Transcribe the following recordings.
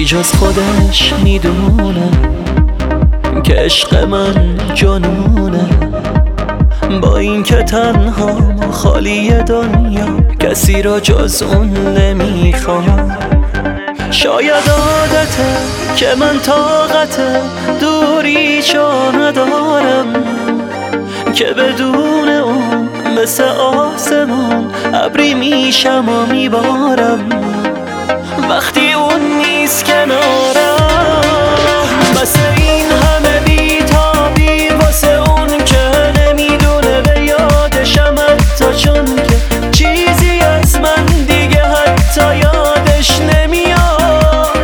جز خودش میدونه که عشق من جنونه. با این که تنها خالی دنیا کسی را جز اون نمیخوام. شاید عادته که من طاقت دوری چا ندارم، که بدون اون مثل آسمان ابری میشم و میبارم. وقتی اون نیست کنارم مثل این همه بیتابی واسه اون که نمیدونه به یادشم، حتی چون که چیزی از من دیگه حتی یادش نمیاد.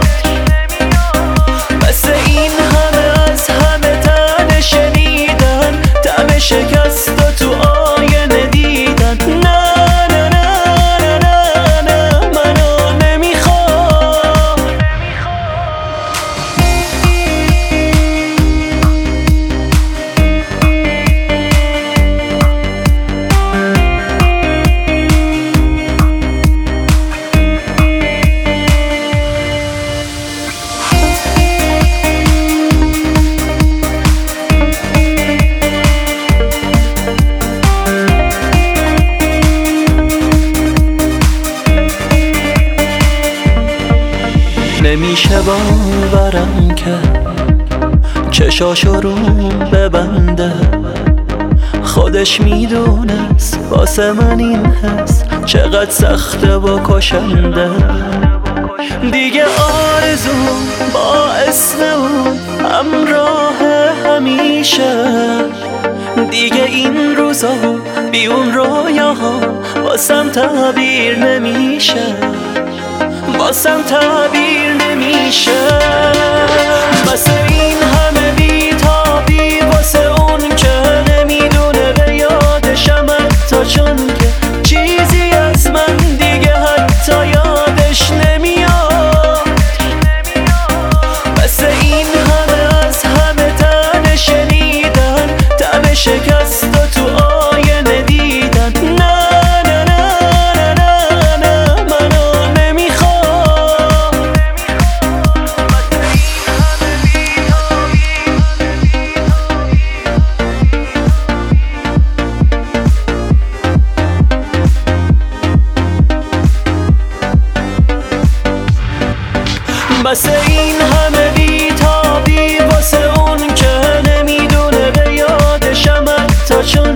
مثل این همه از همه تن شنیدن طعم شکست و تو آینه دیدن. نمیشه باورم که چشاشو رو ببنده، خودش میدونست واسه من این حس چقدر سخته و کشنده. دیگه آرزو با اسم اون همراه همیشه، دیگه این روزا بی اون رویاها واسم تعبیر نمیشه، واسم تعبیر نمیشه. واسه این همه بیتابی واسه اون که نمیدونه به یادشم، حتی چون که چیزی از من دیگه حتی یادش نمیاد. واسه این همه از همه تن شنیدن طعم شکست و تو آینه دیدن. واسه این همه بیتابی واسه اون که نمیدونه به یادشم، حتی چون